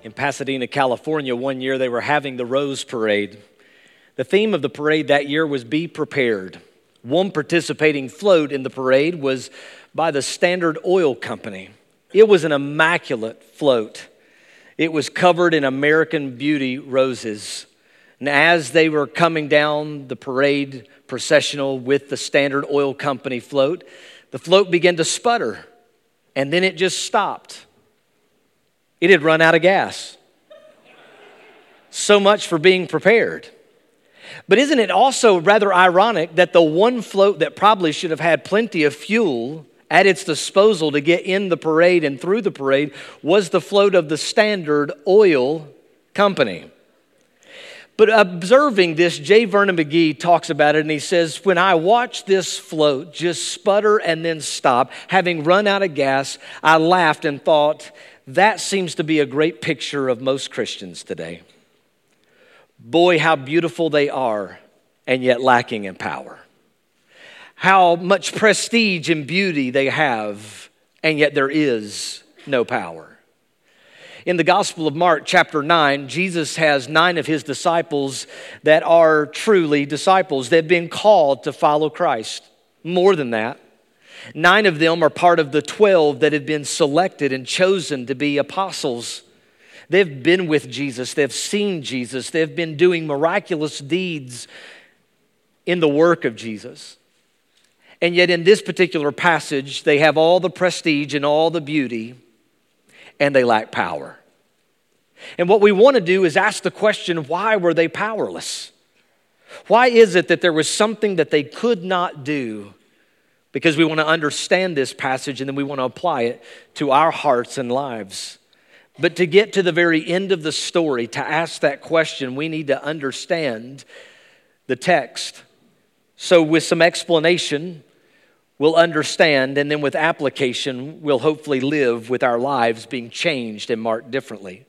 In Pasadena, California, one year they were having the Rose Parade. The theme of the parade that year was Be Prepared. One participating float in the parade was by the Standard Oil Company. It was an immaculate float. It was covered in American Beauty roses. And as they were coming down the parade processional with the Standard Oil Company float, the float began to sputter, and then it just stopped. It had run out of gas. So much for being prepared. But isn't it also rather ironic that the one float that probably should have had plenty of fuel at its disposal to get in the parade and through the parade was the float of the Standard Oil Company? But observing this, J. Vernon McGee talks about it, and he says, when I watched this float just sputter and then stop, having run out of gas, I laughed and thought, that seems to be a great picture of most Christians today. Boy, how beautiful they are, and yet lacking in power. How much prestige and beauty they have, and yet there is no power. In the Gospel of Mark, chapter 9, Jesus has 9 of his disciples that are truly disciples. They've been called to follow Christ. More than that, 9 of them are part of the 12 that have been selected and chosen to be apostles. They've been with Jesus. They've seen Jesus. They've been doing miraculous deeds in the work of Jesus. And yet in this particular passage, they have all the prestige and all the beauty, and they lack power. And what we want to do is ask the question, why were they powerless? Why is it that there was something that they could not do? Because we want to understand this passage and then we want to apply it to our hearts and lives. But to get to the very end of the story, to ask that question, we need to understand the text. So with some explanation, we'll understand, and then with application, we'll hopefully live with our lives being changed and marked differently.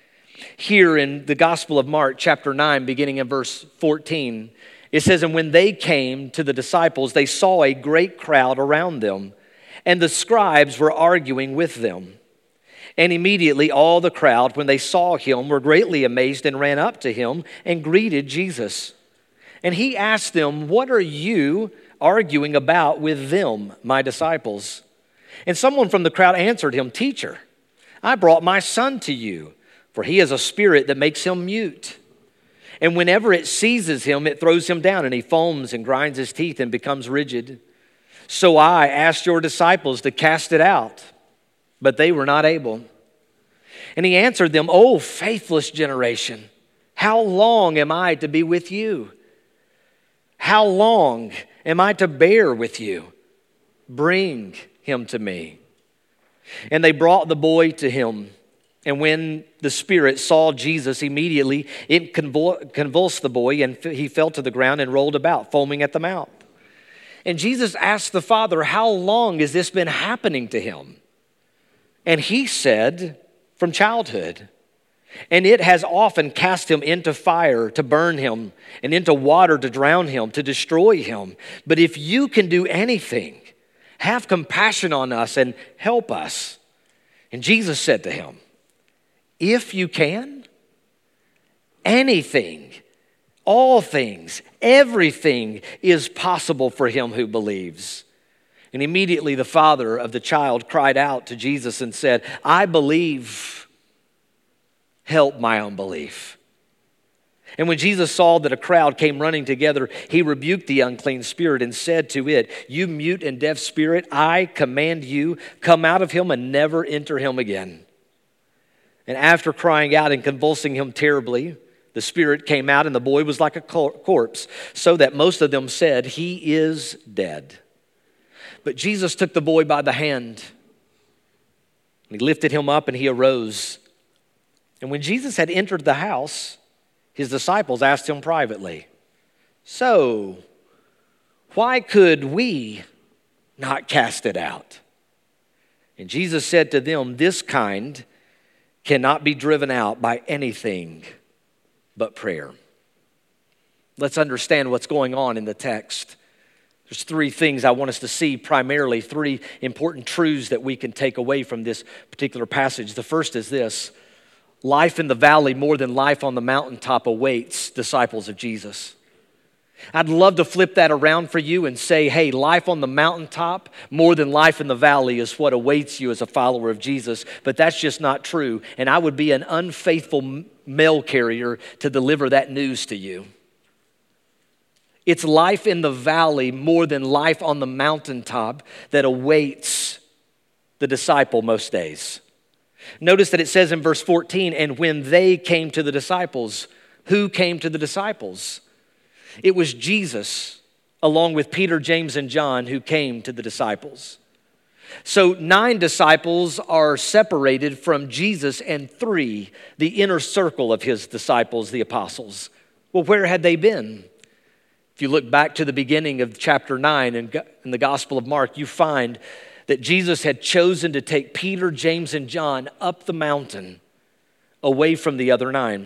Here in the Gospel of Mark, chapter 9, beginning in verse 14, it says, and when they came to the disciples, they saw a great crowd around them, and the scribes were arguing with them. And immediately all the crowd, when they saw him, were greatly amazed and ran up to him and greeted Jesus. And he asked them, what are you arguing about with them, my disciples? And someone from the crowd answered him, Teacher, I brought my son to you, for he has a spirit that makes him mute. And whenever it seizes him, it throws him down, and he foams and grinds his teeth and becomes rigid. So I asked your disciples to cast it out, but they were not able. And he answered them, O faithless generation, how long am I to be with you? How long am I to bear with you? Bring him to me. And they brought the boy to him. And when the spirit saw Jesus, immediately it convulsed the boy, and he fell to the ground and rolled about, foaming at the mouth. And Jesus asked the father, how long has this been happening to him? And he said, from childhood. And it has often cast him into fire to burn him, and into water to drown him, to destroy him. But if you can do anything, have compassion on us and help us. And Jesus said to him, if you can, anything, all things, everything is possible for him who believes. And immediately the father of the child cried out to Jesus and said, I believe, help my unbelief. And when Jesus saw that a crowd came running together, he rebuked the unclean spirit and said to it, you mute and deaf spirit, I command you, come out of him and never enter him again. And after crying out and convulsing him terribly, the spirit came out and the boy was like a corpse, so that most of them said, he is dead. But Jesus took the boy by the hand. He lifted him up and he arose. And when Jesus had entered the house, his disciples asked him privately, so why could we not cast it out? And Jesus said to them, this kind cannot be driven out by anything but prayer. Let's understand what's going on in the text. There's 3 things I want us to see, primarily 3 important truths that we can take away from this particular passage. The first is this: Life in the valley more than life on the mountaintop awaits disciples of Jesus. I'd love to flip that around for you and say, hey, life on the mountaintop more than life in the valley is what awaits you as a follower of Jesus, but that's just not true, and I would be an unfaithful mail carrier to deliver that news to you. It's life in the valley more than life on the mountaintop that awaits the disciple most days. Notice that it says in verse 14, and when they came to the disciples, who came to the disciples? It was Jesus, along with Peter, James, and John, who came to the disciples. So 9 disciples are separated from Jesus, and 3, the inner circle of his disciples, the apostles. Well, where had they been? If you look back to the beginning of chapter 9 in the Gospel of Mark, you find that Jesus had chosen to take Peter, James, and John up the mountain away from the other 9.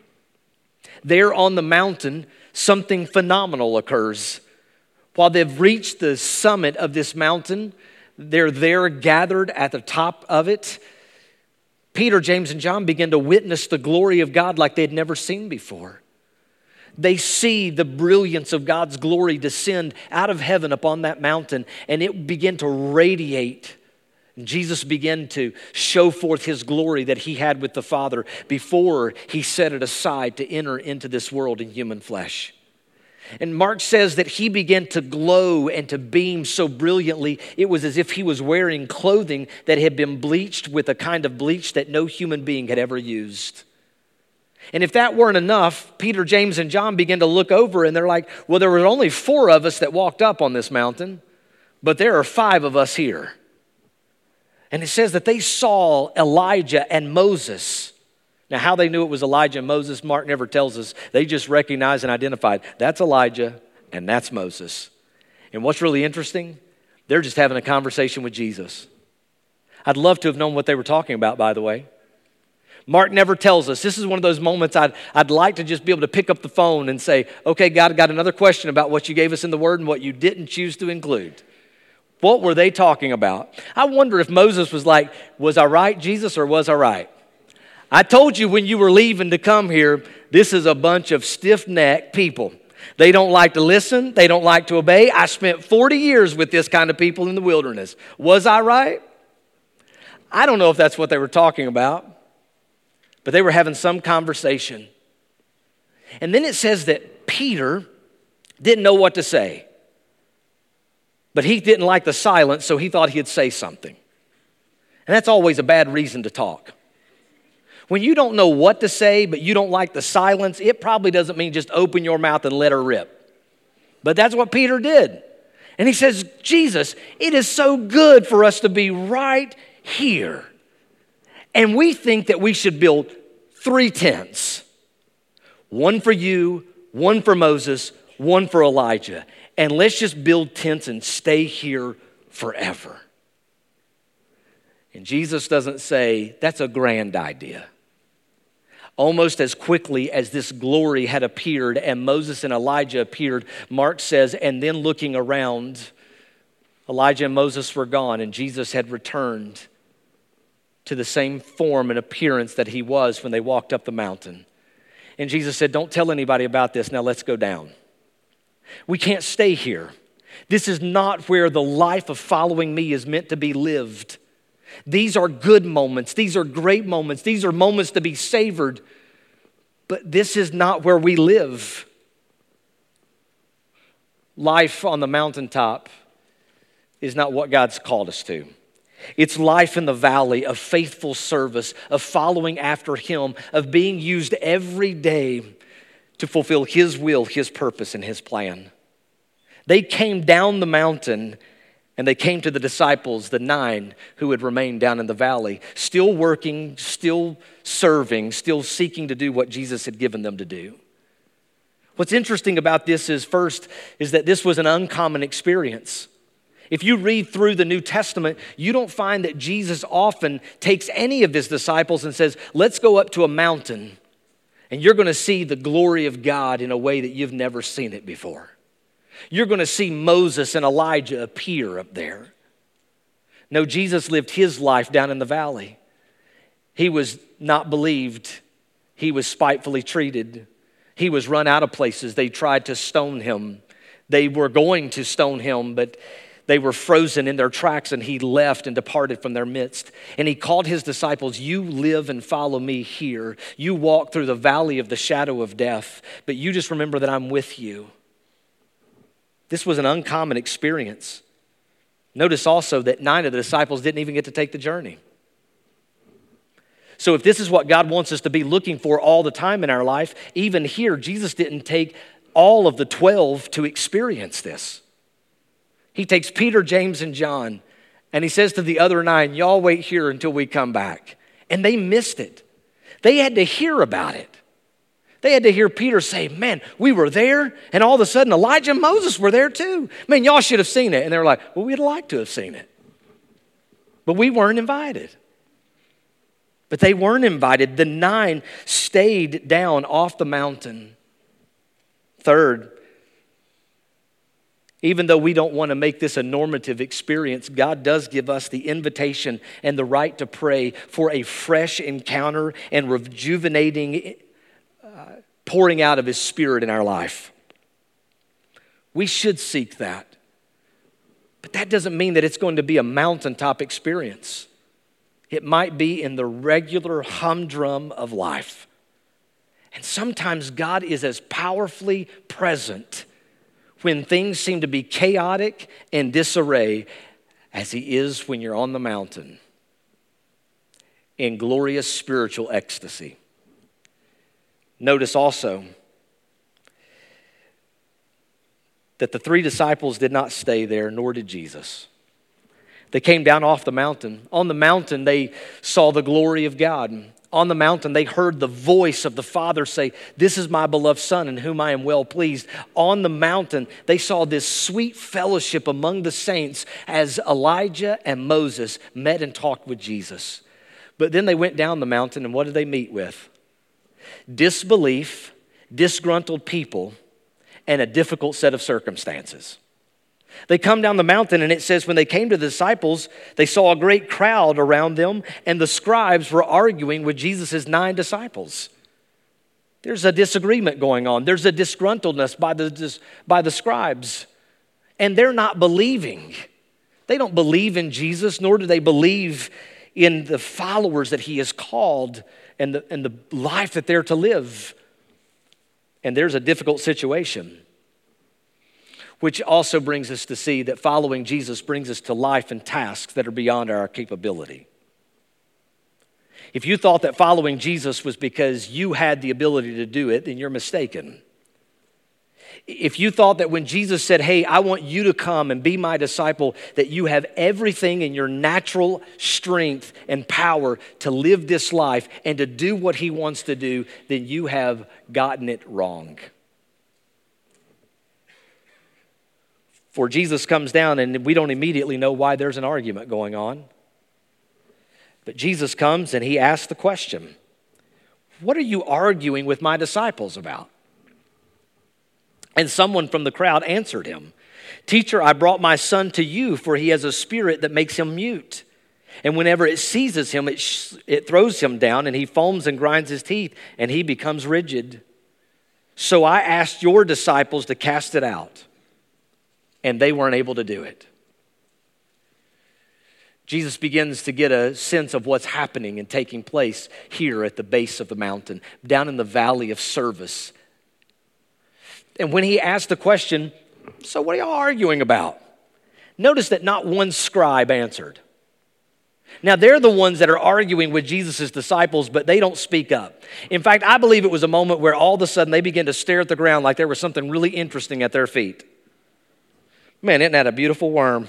There on the mountain, something phenomenal occurs. While they've reached the summit of this mountain, they're there gathered at the top of it. Peter, James, and John begin to witness the glory of God like they'd never seen before. They see the brilliance of God's glory descend out of heaven upon that mountain, and it began to radiate. And Jesus began to show forth his glory that he had with the Father before he set it aside to enter into this world in human flesh. And Mark says that he began to glow and to beam so brilliantly, it was as if he was wearing clothing that had been bleached with a kind of bleach that no human being had ever used. And if that weren't enough, Peter, James, and John began to look over and they're like, well, there were only 4 of us that walked up on this mountain, but there are 5 of us here. And it says that they saw Elijah and Moses. Now, how they knew it was Elijah and Moses, Mark never tells us. They just recognized and identified, that's Elijah and that's Moses. And what's really interesting, they're just having a conversation with Jesus. I'd love to have known what they were talking about, by the way. Mark never tells us. This is one of those moments I'd like to just be able to pick up the phone and say, okay, God, I got another question about what you gave us in the Word and what you didn't choose to include. What were they talking about? I wonder if Moses was like, was I right, Jesus, or was I right? I told you when you were leaving to come here, this is a bunch of stiff-necked people. They don't like to listen. They don't like to obey. I spent 40 years with this kind of people in the wilderness. Was I right? I don't know if that's what they were talking about. But they were having some conversation. And then it says that Peter didn't know what to say. But he didn't like the silence, so he thought he'd say something. And that's always a bad reason to talk. When you don't know what to say, but you don't like the silence, it probably doesn't mean just open your mouth and let her rip. But that's what Peter did. And he says, Jesus, it is so good for us to be right here. And we think that we should build 3 tents. One for you, one for Moses, one for Elijah. And let's just build tents and stay here forever. And Jesus doesn't say, that's a grand idea. Almost as quickly as this glory had appeared and Moses and Elijah appeared, Mark says, and then looking around, Elijah and Moses were gone and Jesus had returned to the same form and appearance that he was when they walked up the mountain. And Jesus said, don't tell anybody about this. Now let's go down. We can't stay here. This is not where the life of following me is meant to be lived. These are good moments. These are great moments. These are moments to be savored. But this is not where we live. Life on the mountaintop is not what God's called us to. It's life in the valley of faithful service, of following after Him, of being used every day to fulfill His will, His purpose, and His plan. They came down the mountain and they came to the disciples, the 9 who had remained down in the valley, still working, still serving, still seeking to do what Jesus had given them to do. What's interesting about this is that this was an uncommon experience. If you read through the New Testament, you don't find that Jesus often takes any of his disciples and says, let's go up to a mountain and you're going to see the glory of God in a way that you've never seen it before. You're going to see Moses and Elijah appear up there. No, Jesus lived his life down in the valley. He was not believed. He was spitefully treated. He was run out of places. They tried to stone him. They were going to stone him, but they were frozen in their tracks, and he left and departed from their midst. And he called his disciples, "You live and follow me here. You walk through the valley of the shadow of death, but you just remember that I'm with you." This was an uncommon experience. Notice also that 9 of the disciples didn't even get to take the journey. So if this is what God wants us to be looking for all the time in our life, even here, Jesus didn't take all of the 12 to experience this. He takes Peter, James, and John, and he says to the other 9, "Y'all wait here until we come back." And they missed it. They had to hear about it. They had to hear Peter say, "Man, we were there, and all of a sudden Elijah and Moses were there too. Man, y'all should have seen it." And they were like, "Well, we'd like to have seen it, but we weren't invited." But they weren't invited. The 9 stayed down off the mountain. Third, even though we don't want to make this a normative experience, God does give us the invitation and the right to pray for a fresh encounter and rejuvenating pouring out of His Spirit in our life. We should seek that. But that doesn't mean that it's going to be a mountaintop experience. It might be in the regular humdrum of life. And sometimes God is as powerfully present when things seem to be chaotic and disarray as He is when you're on the mountain in glorious spiritual ecstasy. Notice also that the 3 disciples did not stay there, nor did Jesus. They came down off the mountain. On the mountain, they saw the glory of God. On the mountain, they heard the voice of the Father say, "This is my beloved Son in whom I am well pleased." On the mountain, they saw this sweet fellowship among the saints as Elijah and Moses met and talked with Jesus. But then they went down the mountain, and what did they meet with? Disbelief, disgruntled people, and a difficult set of circumstances. They come down the mountain, and it says when they came to the disciples, they saw a great crowd around them, and the scribes were arguing with Jesus' 9 disciples. There's a disagreement going on. There's a disgruntledness by the scribes, and they're not believing. They don't believe in Jesus, nor do they believe in the followers that He has called and the life that they're to live. And there's a difficult situation. Which also brings us to see that following Jesus brings us to life and tasks that are beyond our capability. If you thought that following Jesus was because you had the ability to do it, then you're mistaken. If you thought that when Jesus said, "Hey, I want you to come and be my disciple," that you have everything in your natural strength and power to live this life and to do what He wants to do, then you have gotten it wrong. For Jesus comes down, and we don't immediately know why there's an argument going on. But Jesus comes and He asks the question, "What are you arguing with my disciples about?" And someone from the crowd answered Him, "Teacher, I brought my son to you, for he has a spirit that makes him mute. And whenever it seizes him, it throws him down, and he foams and grinds his teeth, and he becomes rigid. So I asked your disciples to cast it out, and they weren't able to do it." Jesus begins to get a sense of what's happening and taking place here at the base of the mountain, down in the valley of service. And when He asked the question, "So what are y'all arguing about?" Notice that not one scribe answered. Now, they're the ones that are arguing with Jesus' disciples, but they don't speak up. In fact, I believe it was a moment where all of a sudden they began to stare at the ground like there was something really interesting at their feet. Man, isn't that a beautiful worm?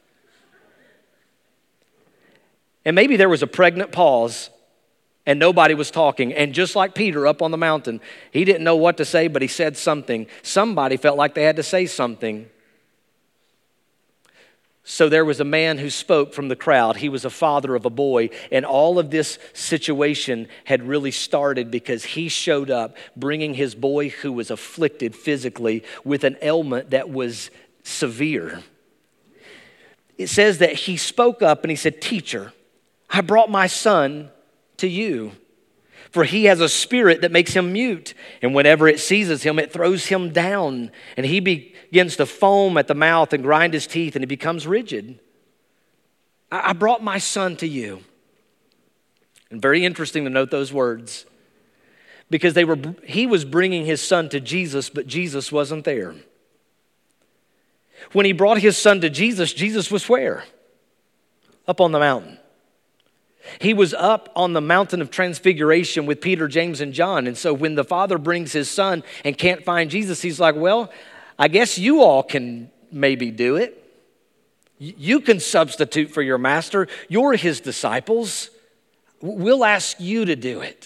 And maybe there was a pregnant pause and nobody was talking. And just like Peter up on the mountain, he didn't know what to say, but he said something. Somebody felt like they had to say something. So there was a man who spoke from the crowd. He was a father of a boy. And all of this situation had really started because he showed up bringing his boy who was afflicted physically with an ailment that was severe. It says that he spoke up and he said, "Teacher, I brought my son to you. For he has a spirit that makes him mute, and whenever it seizes him, it throws him down, and he begins to foam at the mouth and grind his teeth, and he becomes rigid. I brought my son to you. And very interesting to note those words, because he was bringing his son to Jesus, but Jesus wasn't there. When he brought his son to Jesus, Jesus was where? Up on the mountain. He was up on the mountain of transfiguration with Peter, James, and John. And so when the father brings his son and can't find Jesus, he's like, well, I guess you all can maybe do it. You can substitute for your master. You're his disciples. We'll ask you to do it.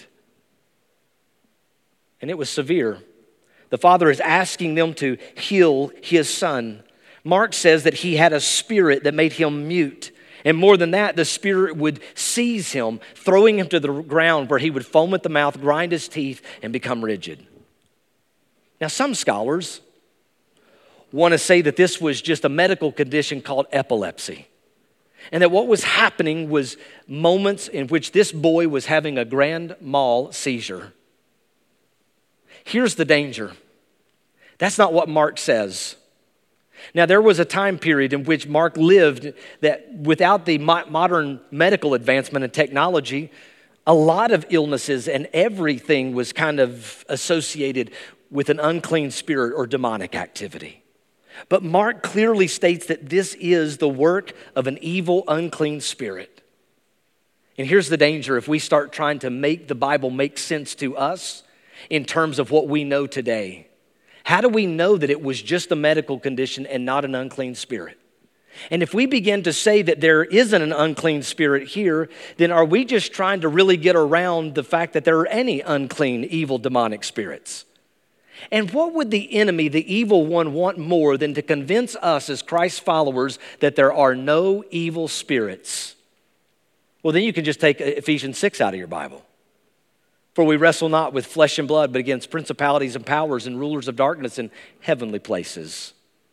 And it was severe. The father is asking them to heal his son. Mark says that he had a spirit that made him mute. And more than that, the spirit would seize him, throwing him to the ground where he would foam at the mouth, grind his teeth, and become rigid. Now, some scholars want to say that this was just a medical condition called epilepsy. And that what was happening was moments in which this boy was having a grand mal seizure. Here's the danger. That's not what Mark says. Now, there was a time period in which Mark lived that without the modern medical advancement and technology, a lot of illnesses and everything was kind of associated with an unclean spirit or demonic activity. But Mark clearly states that this is the work of an evil, unclean spirit. And here's the danger if we start trying to make the Bible make sense to us in terms of what we know today. How do we know that it was just a medical condition and not an unclean spirit? And if we begin to say that there isn't an unclean spirit here, then are we just trying to really get around the fact that there are any unclean, evil, demonic spirits? And what would the enemy, the evil one, want more than to convince us as Christ's followers that there are no evil spirits? Well, then you can just take Ephesians 6 out of your Bible. For we wrestle not with flesh and blood, but against principalities and powers and rulers of darkness in heavenly places.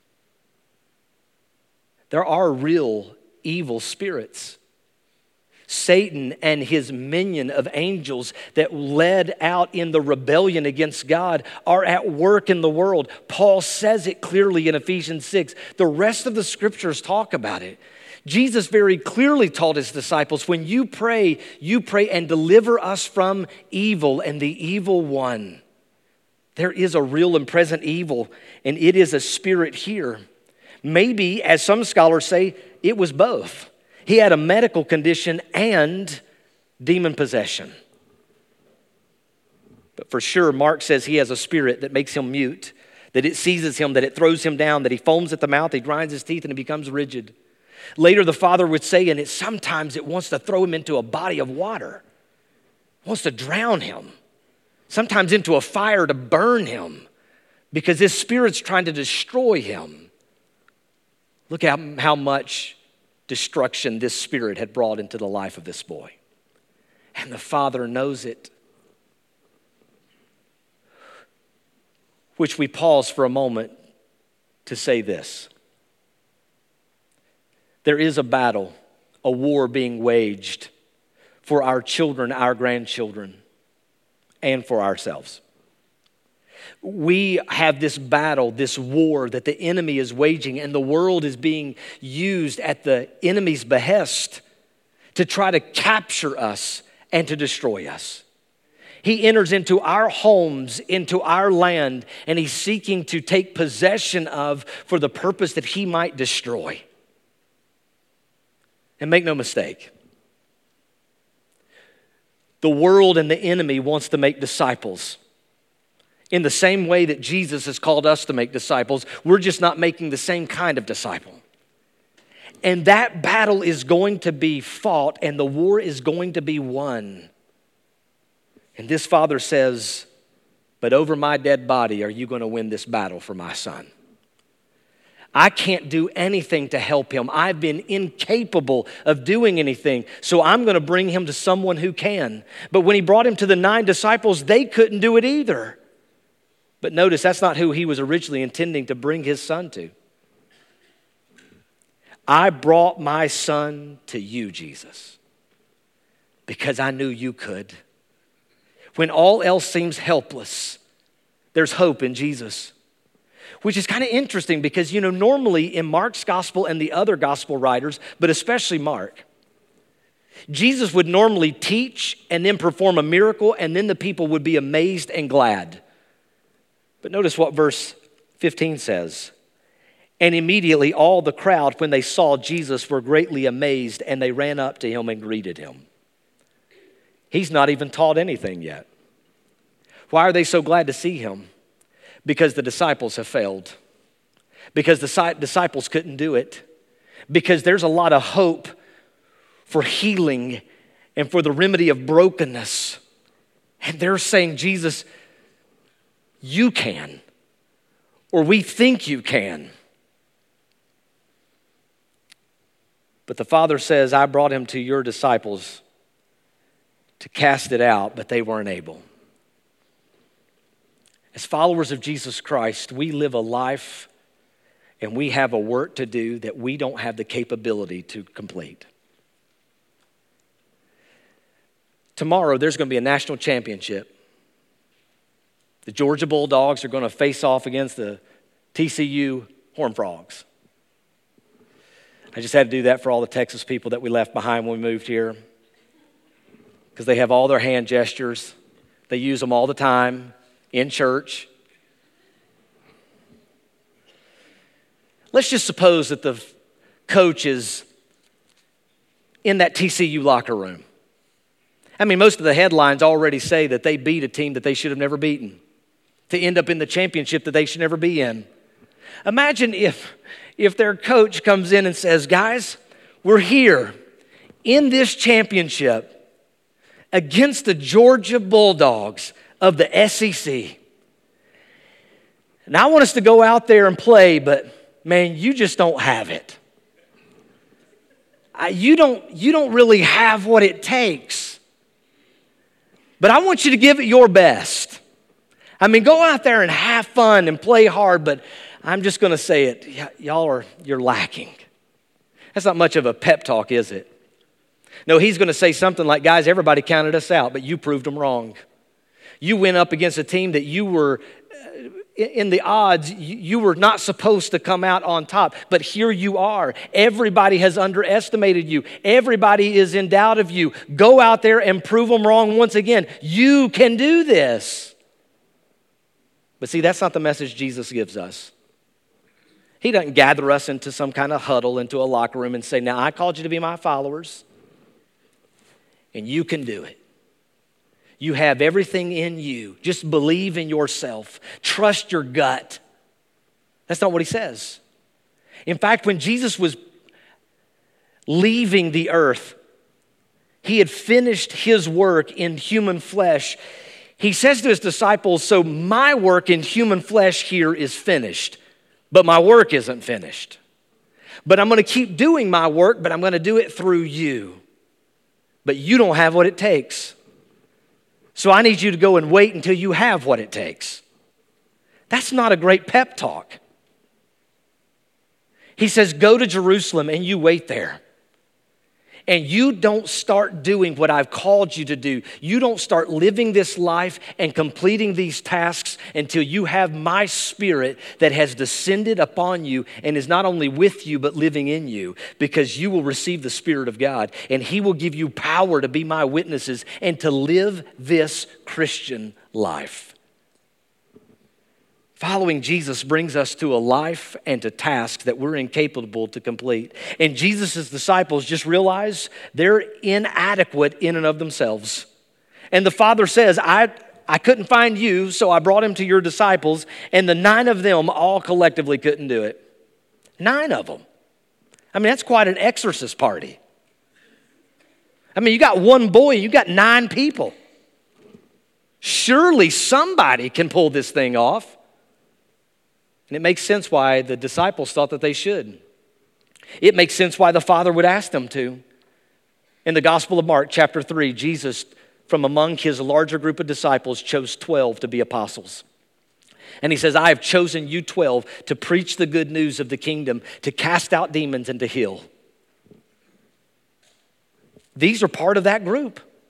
There are real evil spirits. Satan and his minion of angels that led out in the rebellion against God are at work in the world. Paul says it clearly in Ephesians 6. The rest of the scriptures talk about it. Jesus very clearly taught his disciples, when you pray and deliver us from evil and the evil one. There is a real and present evil, and it is a spirit here. Maybe, as some scholars say, it was both. He had a medical condition and demon possession. But for sure, Mark says he has a spirit that makes him mute, that it seizes him, that it throws him down, that he foams at the mouth, he grinds his teeth, and he becomes rigid. Later, the father would say, and sometimes it wants to throw him into a body of water. It wants to drown him. Sometimes into a fire to burn him because this spirit's trying to destroy him. Look at how much destruction this spirit had brought into the life of this boy. And the father knows it. Which we pause for a moment to say this. There is a battle, a war being waged for our children, our grandchildren, and for ourselves. We have this battle, this war that the enemy is waging, and the world is being used at the enemy's behest to try to capture us and to destroy us. He enters into our homes, into our land, and he's seeking to take possession of for the purpose that he might destroy. And make no mistake, the world and the enemy wants to make disciples. In the same way that Jesus has called us to make disciples, we're just not making the same kind of disciple. And that battle is going to be fought, and the war is going to be won. And this father says, but over my dead body, are you going to win this battle for my son? I can't do anything to help him. I've been incapable of doing anything. So I'm going to bring him to someone who can. But when he brought him to the 9 disciples, they couldn't do it either. But notice, that's not who he was originally intending to bring his son to. I brought my son to you, Jesus. because I knew you could. When all else seems helpless, there's hope in Jesus. Which is kind of interesting because, normally in Mark's gospel and the other gospel writers, but especially Mark, Jesus would normally teach and then perform a miracle, and then the people would be amazed and glad. But notice what verse 15 says. And immediately all the crowd, when they saw Jesus, were greatly amazed, and they ran up to him and greeted him. He's not even taught anything yet. Why are they so glad to see him? Because the disciples have failed. Because the disciples couldn't do it. Because there's a lot of hope for healing and for the remedy of brokenness. And they're saying, Jesus, you can. Or we think you can. But the Father says, I brought him to your disciples to cast it out, but they weren't able. As followers of Jesus Christ, we live a life and we have a work to do that we don't have the capability to complete. Tomorrow, there's going to be a national championship. The Georgia Bulldogs are going to face off against the TCU Horned Frogs. I just had to do that for all the Texas people that we left behind when we moved here, because they have all their hand gestures. They use them all the time in church. Let's just suppose that the coach is in that TCU locker room. I mean, most of the headlines already say that they beat a team that they should have never beaten to end up in the championship that they should never be in. Imagine if their coach comes in and says, guys, we're here in this championship against the Georgia Bulldogs of the SEC. And I want us to go out there and play, but man, you just don't have it. You don't really have what it takes. But I want you to give it your best. I mean, go out there and have fun and play hard, but I'm just going to say it. You're lacking. That's not much of a pep talk, is it? No, he's going to say something like, guys, everybody counted us out, but you proved them wrong. You went up against a team that you were, in the odds, you were not supposed to come out on top, but here you are. Everybody has underestimated you. Everybody is in doubt of you. Go out there and prove them wrong once again. You can do this. But see, that's not the message Jesus gives us. He doesn't gather us into some kind of huddle, into a locker room and say, now I called you to be my followers, and you can do it. You have everything in you. Just believe in yourself. Trust your gut. That's not what he says. In fact, when Jesus was leaving the earth, he had finished his work in human flesh. He says to his disciples, so my work in human flesh here is finished, but my work isn't finished. But I'm going to keep doing my work, but I'm going to do it through you. But you don't have what it takes. So I need you to go and wait until you have what it takes. That's not a great pep talk. He says, go to Jerusalem and you wait there. And you don't start doing what I've called you to do. You don't start living this life and completing these tasks until you have my Spirit that has descended upon you and is not only with you but living in you, because you will receive the Spirit of God and He will give you power to be my witnesses and to live this Christian life. Following Jesus brings us to a life and to tasks that we're incapable to complete. And Jesus' disciples just realize they're inadequate in and of themselves. And the Father says, I couldn't find you, so I brought him to your disciples, and the 9 of them all collectively couldn't do it. 9 of them. I mean, that's quite an exorcist party. I mean, you got one boy, you got 9 people. Surely somebody can pull this thing off. And it makes sense why the disciples thought that they should. It makes sense why the Father would ask them to. In the Gospel of Mark, chapter 3, Jesus, from among his larger group of disciples, chose 12 to be apostles. And he says, I have chosen you 12 to preach the good news of the kingdom, to cast out demons and to heal. These are part of that group.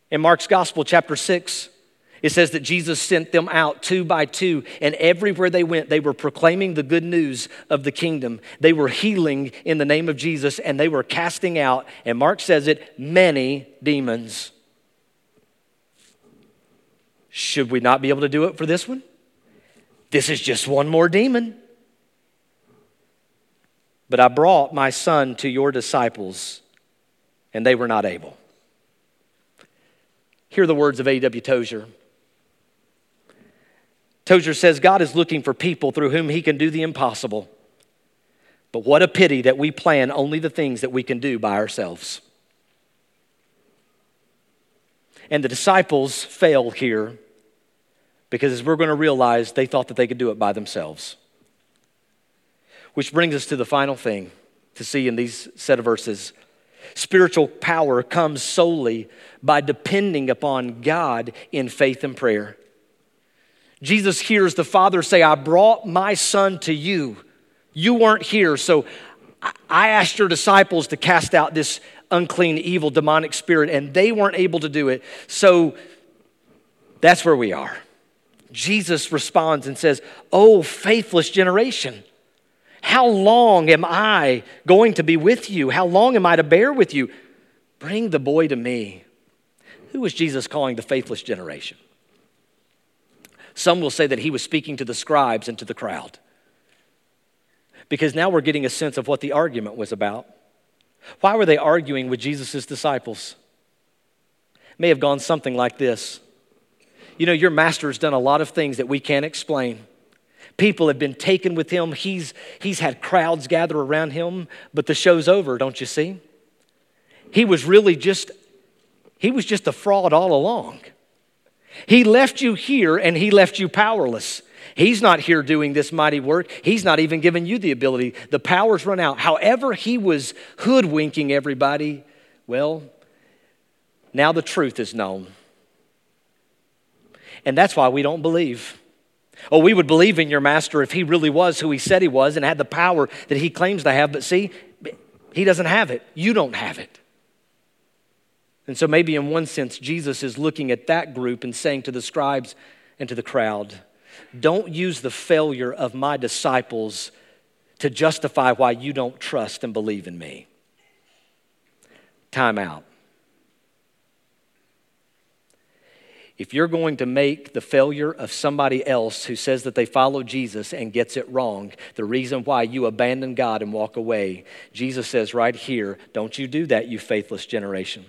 In Mark's Gospel, chapter 6, it says that Jesus sent them out 2 by 2, and everywhere they went, they were proclaiming the good news of the kingdom. They were healing in the name of Jesus, and they were casting out, and Mark says it, many demons. Should we not be able to do it for this one? This is just one more demon. But I brought my son to your disciples, and they were not able. Hear the words of A.W. Tozer. Tozer says, God is looking for people through whom he can do the impossible. But what a pity that we plan only the things that we can do by ourselves. And the disciples fail here because, as we're going to realize, they thought that they could do it by themselves. Which brings us to the final thing to see in these set of verses. Spiritual power comes solely by depending upon God in faith and prayer. Jesus hears the Father say, I brought my son to you. You weren't here, so I asked your disciples to cast out this unclean, evil, demonic spirit, and they weren't able to do it. So that's where we are. Jesus responds and says, oh, faithless generation, how long am I going to be with you? How long am I to bear with you? Bring the boy to me. Who was Jesus calling the faithless generation? Some will say that he was speaking to the scribes and to the crowd. Because now we're getting a sense of what the argument was about. Why were they arguing with Jesus' disciples? It may have gone something like this. You know, your master has done a lot of things that we can't explain. People have been taken with him. He's had crowds gather around him, but the show's over, don't you see? He was just a fraud all along. He left you here and he left you powerless. He's not here doing this mighty work. He's not even giving you the ability. The power's run out. However, he was hoodwinking everybody. Well, now the truth is known. And that's why we don't believe. Oh, we would believe in your master if he really was who he said he was and had the power that he claims to have. But see, he doesn't have it. You don't have it. And so maybe in one sense, Jesus is looking at that group and saying to the scribes and to the crowd, don't use the failure of my disciples to justify why you don't trust and believe in me. Time out. If you're going to make the failure of somebody else who says that they follow Jesus and gets it wrong, the reason why you abandon God and walk away, Jesus says right here, don't you do that, you faithless generation.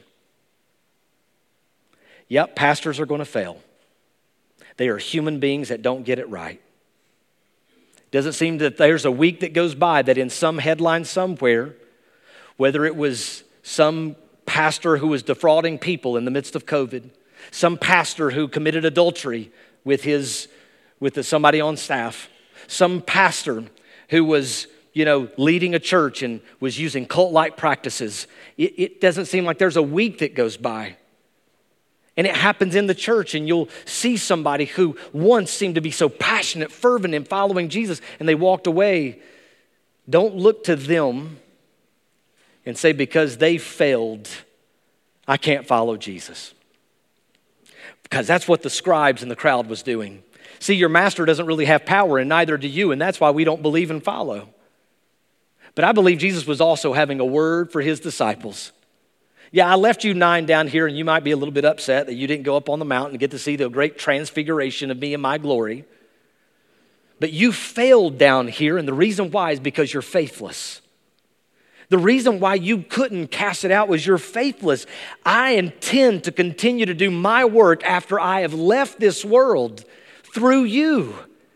Yep, pastors are going to fail. They are human beings that don't get it right. Doesn't seem that there's a week that goes by that in some headline somewhere, whether it was some pastor who was defrauding people in the midst of COVID, some pastor who committed adultery with somebody on staff, some pastor who was, leading a church and was using cult-like practices. It doesn't seem like there's a week that goes by. And it happens in the church, and you'll see somebody who once seemed to be so passionate, fervent in following Jesus, and they walked away. Don't look to them and say, because they failed, I can't follow Jesus. Because that's what the scribes and the crowd was doing. See, your master doesn't really have power, and neither do you, and that's why we don't believe and follow. But I believe Jesus was also having a word for his disciples. Yeah, I left you 9 down here, and you might be a little bit upset that you didn't go up on the mountain and get to see the great transfiguration of me and my glory. But you failed down here, and the reason why is because you're faithless. The reason why you couldn't cast it out was you're faithless. I intend to continue to do my work after I have left this world through you.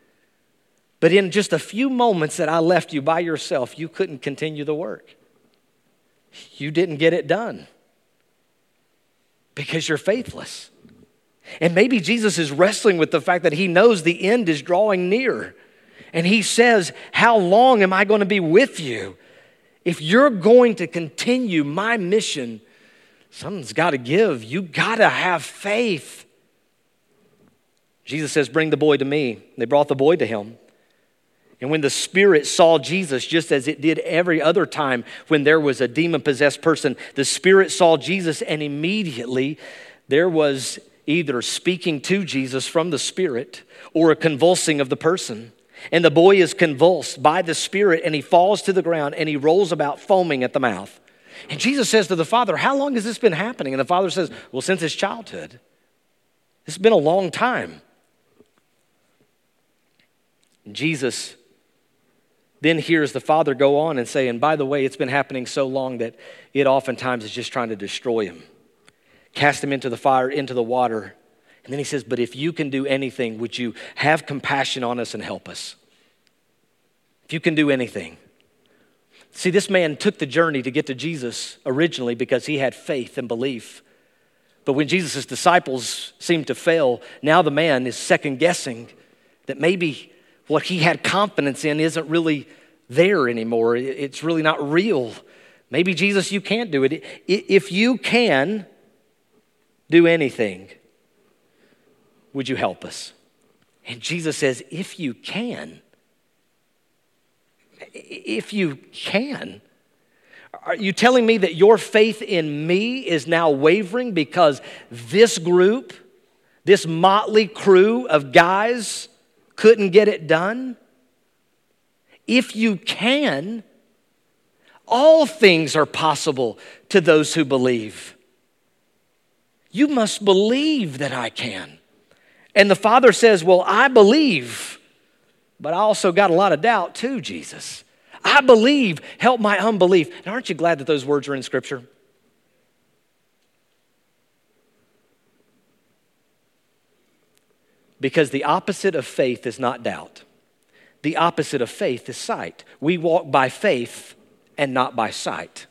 But in just a few moments that I left you by yourself, you couldn't continue the work. You didn't get it done because you're faithless. And maybe Jesus is wrestling with the fact that he knows the end is drawing near. And he says, how long am I going to be with you? If you're going to continue my mission, something's got to give. You got to have faith. Jesus says, bring the boy to me. They brought the boy to him. And when the spirit saw Jesus, just as it did every other time when there was a demon-possessed person, the spirit saw Jesus, and immediately There was either speaking to Jesus from the Spirit or a convulsing of the person. And the boy is convulsed by the Spirit, and he falls to the ground, and he rolls about foaming at the mouth. And Jesus says to the father, how long has this been happening? And the father says, well, since his childhood. It's been a long time. And Jesus then hears the father go on and say, and by the way, it's been happening so long that it oftentimes is just trying to destroy him. Cast him into the fire, into the water. And then he says, but if you can do anything, would you have compassion on us and help us? If you can do anything. See, this man took the journey to get to Jesus originally because he had faith and belief. But when Jesus' disciples seemed to fail, now the man is second guessing that maybe what he had confidence in isn't really there anymore. It's really not real. Maybe, Jesus, you can't do it. If you can do anything, would you help us? And Jesus says, if you can. If you can. Are you telling me that your faith in me is now wavering because this group, this motley crew of guys couldn't get it done? If you can, all things are possible to those who believe. You must believe that I can. And the father says, well, I believe, but I also got a lot of doubt too, Jesus. I believe, help my unbelief. And aren't you glad that those words are in Scripture? Because the opposite of faith is not doubt. The opposite of faith is sight. We walk by faith and not by sight.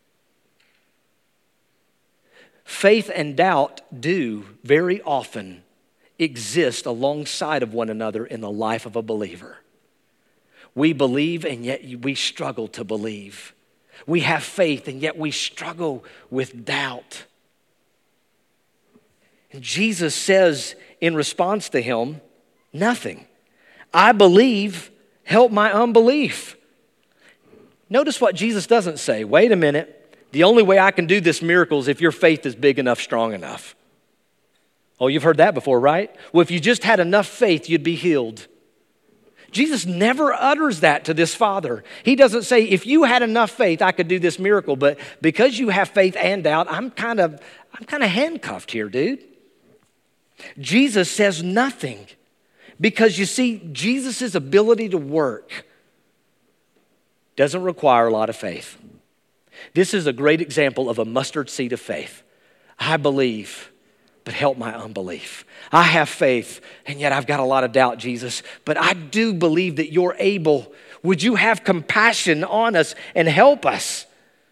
Faith and doubt do very often exist alongside of one another in the life of a believer. We believe and yet we struggle to believe. We have faith and yet we struggle with doubt. And Jesus says in response to him, nothing. I believe, help my unbelief. Notice what Jesus doesn't say. Wait a minute. The only way I can do this miracle is if your faith is big enough, strong enough. Oh, you've heard that before, right? Well, if you just had enough faith, you'd be healed. Jesus never utters that to this father. He doesn't say, if you had enough faith, I could do this miracle. But because you have faith and doubt, I'm kind of handcuffed here, dude. Jesus says nothing. Because you see, Jesus' ability to work doesn't require a lot of faith. This is a great example of a mustard seed of faith. I believe, but help my unbelief. I have faith, and yet I've got a lot of doubt, Jesus. But I do believe that you're able. Would you have compassion on us and help us?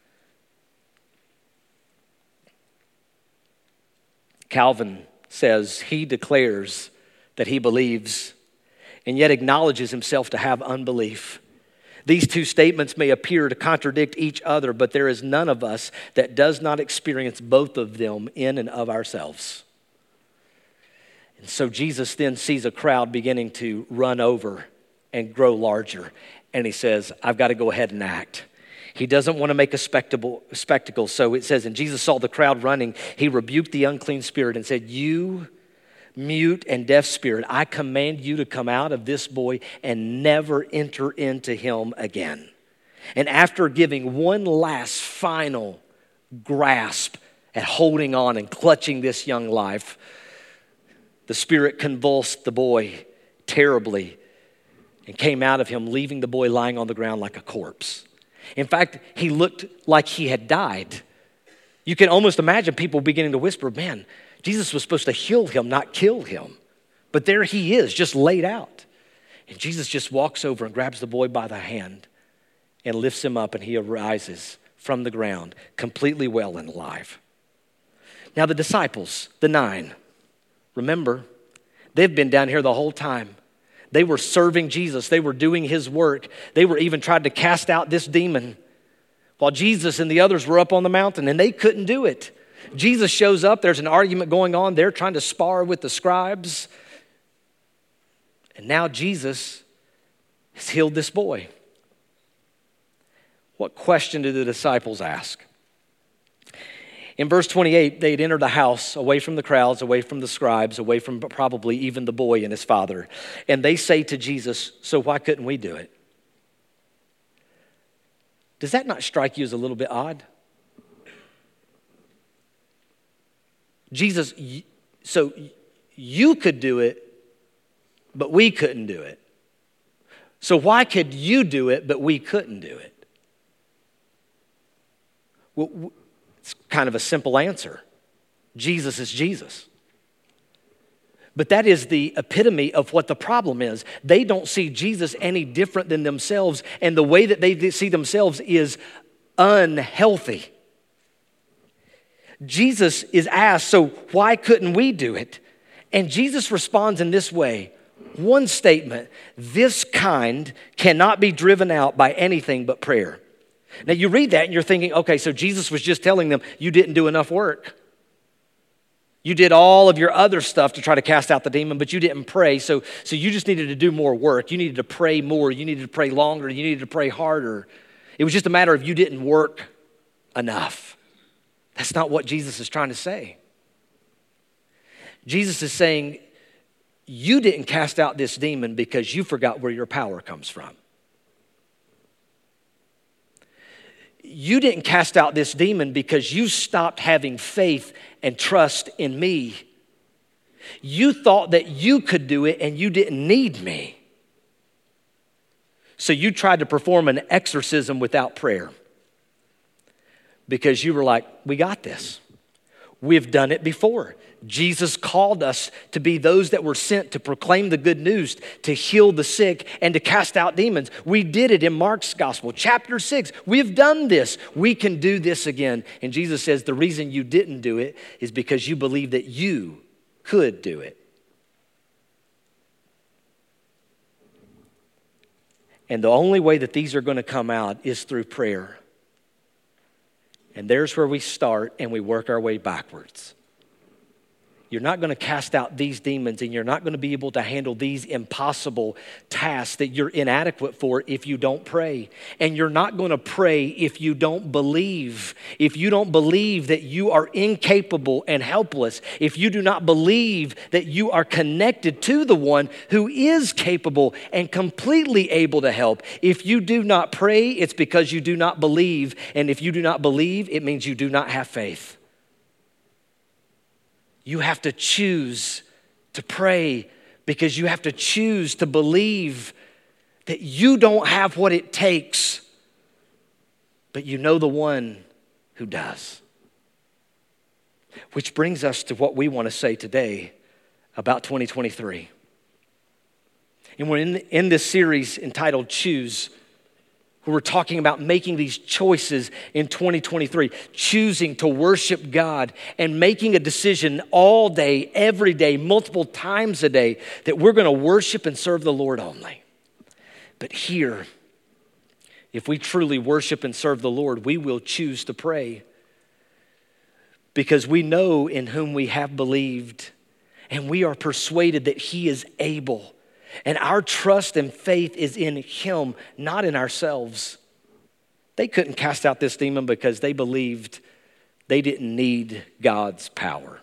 Calvin says he declares that he believes and yet acknowledges himself to have unbelief. These two statements may appear to contradict each other, but there is none of us that does not experience both of them in and of ourselves. And so Jesus then sees a crowd beginning to run over and grow larger. And he says, I've got to go ahead and act. He doesn't want to make a spectacle. So it says, and Jesus saw the crowd running. He rebuked the unclean spirit and said, you mute and deaf spirit, I command you to come out of this boy and never enter into him again. And after giving one last final grasp at holding on and clutching this young life, the spirit convulsed the boy terribly and came out of him, leaving the boy lying on the ground like a corpse. In fact, he looked like he had died. You can almost imagine people beginning to whisper, man, Jesus was supposed to heal him, not kill him. But there he is, just laid out. And Jesus just walks over and grabs the boy by the hand and lifts him up, and he arises from the ground, completely well and alive. Now the disciples, the 9, remember, they've been down here the whole time. They were serving Jesus. They were doing his work. They were even trying to cast out this demon while Jesus and the others were up on the mountain, and they couldn't do it. Jesus shows up. There's an argument going on. They're trying to spar with the scribes. And now Jesus has healed this boy. What question do the disciples ask? In verse 28, they'd entered the house away from the crowds, away from the scribes, away from probably even the boy and his father. And they say to Jesus, so why couldn't we do it? Does that not strike you as a little bit odd? Jesus, so you could do it, but we couldn't do it. So why could you do it, but we couldn't do it? Well, it's kind of a simple answer. Jesus is Jesus. But that is the epitome of what the problem is. They don't see Jesus any different than themselves, and the way that they see themselves is unhealthy. Jesus is asked, so why couldn't we do it? And Jesus responds in this way. One statement, this kind cannot be driven out by anything but prayer. Now you read that and you're thinking, okay, so Jesus was just telling them you didn't do enough work. You did all of your other stuff to try to cast out the demon, but you didn't pray, so you just needed to do more work. You needed to pray more. You needed to pray longer. You needed to pray harder. It was just a matter of you didn't work enough. That's not what Jesus is trying to say. Jesus is saying, you didn't cast out this demon because you forgot where your power comes from. You didn't cast out this demon because you stopped having faith and trust in me. You thought that you could do it and you didn't need me. So you tried to perform an exorcism without prayer because you were like, we got this. We've done it before. Jesus called us to be those that were sent to proclaim the good news, to heal the sick, and to cast out demons. We did it in Mark's gospel, chapter 6. We've done this. We can do this again. And Jesus says the reason you didn't do it is because you believed that you could do it. And the only way that these are going to come out is through prayer. And there's where we start and we work our way backwards. You're not going to cast out these demons, and you're not going to be able to handle these impossible tasks that you're inadequate for if you don't pray. And you're not going to pray if you don't believe. If you don't believe that you are incapable and helpless. If you do not believe that you are connected to the one who is capable and completely able to help. If you do not pray, it's because you do not believe. And if you do not believe, it means you do not have faith. You have to choose to pray because you have to choose to believe that you don't have what it takes, but you know the one who does. Which brings us to what we want to say today about 2023. And we're in this series entitled Choose. We're talking about making these choices in 2023, choosing to worship God and making a decision all day, every day, multiple times a day that we're going to worship and serve the Lord only. But here, if we truly worship and serve the Lord, we will choose to pray because we know in whom we have believed and we are persuaded that He is able. And our trust and faith is in Him, not in ourselves. They couldn't cast out this demon because they believed they didn't need God's power.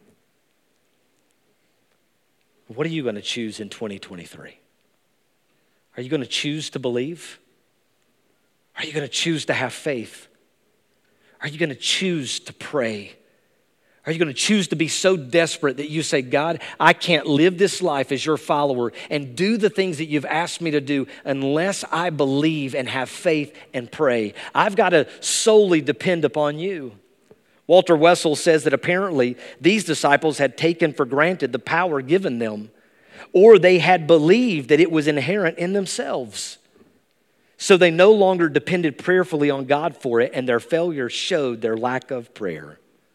What are you going to choose in 2023? Are you going to choose to believe? Are you going to choose to have faith? Are you going to choose to pray? Are you going to choose to be so desperate that you say, God, I can't live this life as your follower and do the things that you've asked me to do unless I believe and have faith and pray. I've got to solely depend upon you. Walter Wessel says that apparently these disciples had taken for granted the power given them, or they had believed that it was inherent in themselves. So they no longer depended prayerfully on God for it, and their failure showed their lack of prayer.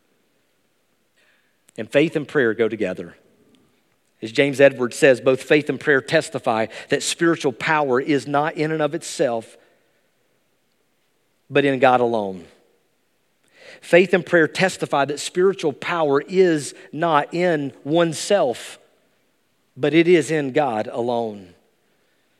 And faith and prayer go together. As James Edwards says, both faith and prayer testify that spiritual power is not in and of itself, but in God alone. Faith and prayer testify that spiritual power is not in oneself, but it is in God alone.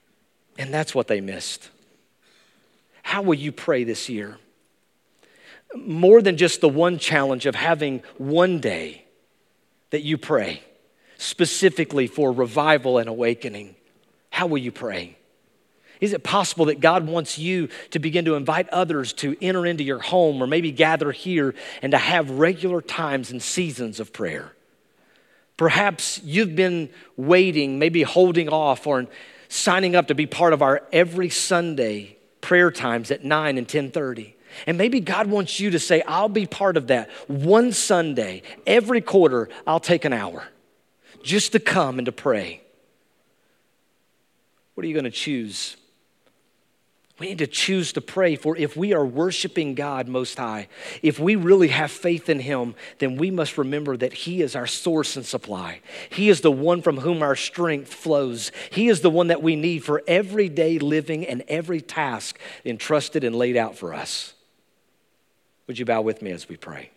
And that's what they missed. How will you pray this year? more than just the one challenge of having one day that you pray specifically for revival and awakening, how will you pray? Is it possible that God wants you to begin to invite others to enter into your home or maybe gather here and to have regular times and seasons of prayer? Perhaps you've been waiting, maybe holding off or signing up to be part of our every Sunday prayer times at 9 and 10:30. And maybe God wants you to say, I'll be part of that. One Sunday, every quarter, I'll take an hour just to come and to pray. What are you going to choose? We need to choose to pray, for if we are worshiping God Most High, if we really have faith in Him, then we must remember that He is our source and supply. He is the one from whom our strength flows. He is the one that we need for everyday living and every task entrusted and laid out for us. Would you bow with me as we pray?